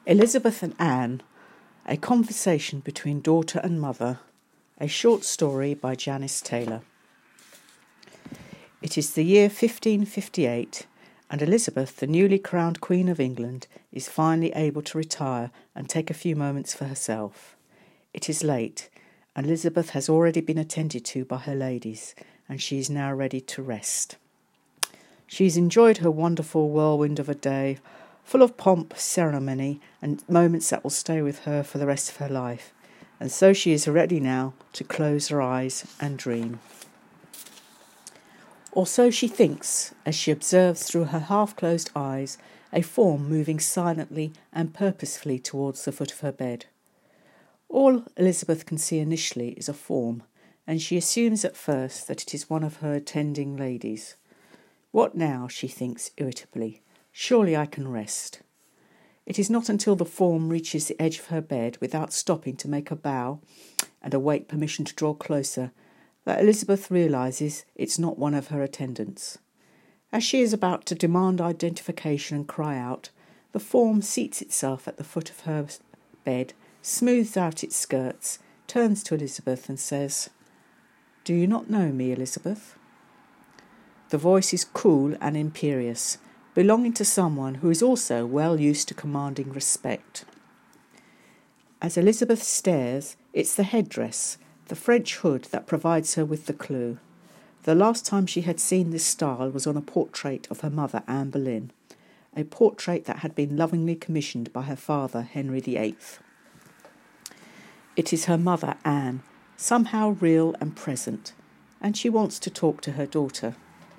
Elizabeth and Anne, a conversation between daughter and mother, a short story by Janice Taylor. It is the year 1558, and Elizabeth, the newly crowned Queen of England, is finally able to retire and take a few moments for herself. It is late, and Elizabeth has already been attended to by her ladies, and she is now ready to rest. She's enjoyed her wonderful whirlwind of a day, full of pomp, ceremony, and moments that will stay with her for the rest of her life. And so she is ready now to close her eyes and dream. Or so she thinks, as she observes through her half-closed eyes a form moving silently and purposefully towards the foot of her bed. All Elizabeth can see initially is a form, and she assumes at first that it is one of her attending ladies. What now, she thinks irritably. Surely I can rest. It is not until the form reaches the edge of her bed without stopping to make a bow and await permission to draw closer that Elizabeth realises it's not one of her attendants. As she is about to demand identification and cry out, the form seats itself at the foot of her bed, smooths out its skirts, turns to Elizabeth and says, "Do you not know me, Elizabeth?" The voice is cool and imperious, belonging to someone who is also well used to commanding respect. As Elizabeth stares, it's the headdress, the French hood, that provides her with the clue. The last time she had seen this style was on a portrait of her mother, Anne Boleyn, a portrait that had been lovingly commissioned by her father, Henry VIII. It is her mother, Anne, somehow real and present, and she wants to talk to her daughter.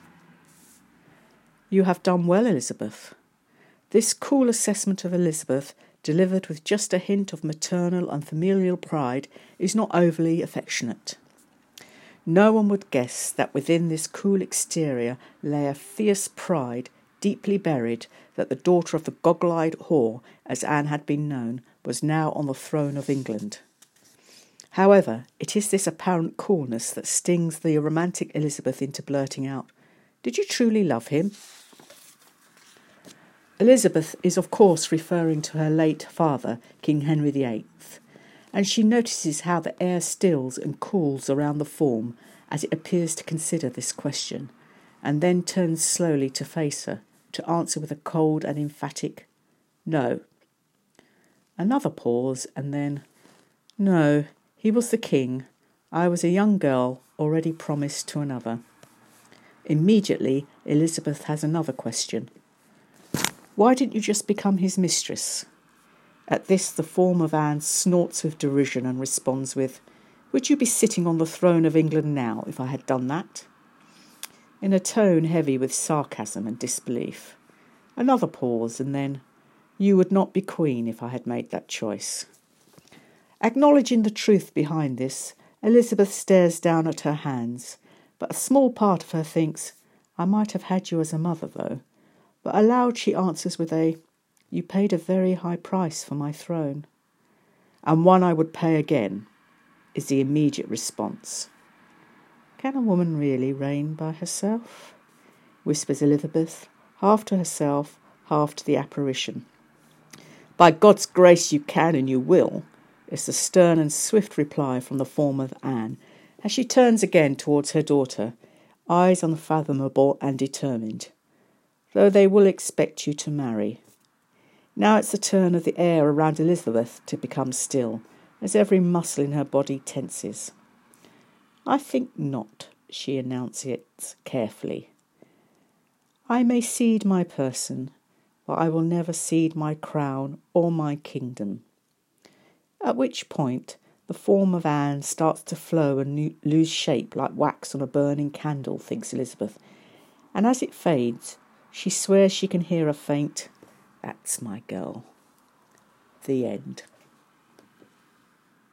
"You have done well, Elizabeth." This cool assessment of Elizabeth, delivered with just a hint of maternal and familial pride, is not overly affectionate. No one would guess that within this cool exterior lay a fierce pride, deeply buried, that the daughter of the goggle-eyed whore, as Anne had been known, was now on the throne of England. However, it is this apparent coolness that stings the romantic Elizabeth into blurting out, "Did you truly love him?" Elizabeth is of course referring to her late father, King Henry VIII, and she notices how the air stills and cools around the form as it appears to consider this question, and then turns slowly to face her, to answer with a cold and emphatic "No." Another pause, and then, "No, he was the king. I was a young girl, already promised to another." Immediately, Elizabeth has another question. "Why didn't you just become his mistress?" At this, the form of Anne snorts with derision and responds with, "Would you be sitting on the throne of England now if I had done that?" In a tone heavy with sarcasm and disbelief. Another pause, and then, "You would not be queen if I had made that choice." Acknowledging the truth behind this, Elizabeth stares down at her hands, but a small part of her thinks, "I might have had you as a mother, though." But aloud she answers with a, "You paid a very high price for my throne." "And one I would pay again," is the immediate response. "Can a woman really reign by herself?" whispers Elizabeth, half to herself, half to the apparition. "By God's grace you can and you will," is the stern and swift reply from the form of Anne, as she turns again towards her daughter, eyes unfathomable and determined. "Though they will expect you to marry." Now it's the turn of the air around Elizabeth to become still, as every muscle in her body tenses. "I think not," she enunciates carefully. "I may cede my person, but I will never cede my crown or my kingdom." At which point the form of Anne starts to flow and lose shape like wax on a burning candle, thinks Elizabeth, and as it fades, she swears she can hear a faint, "That's my girl." The end.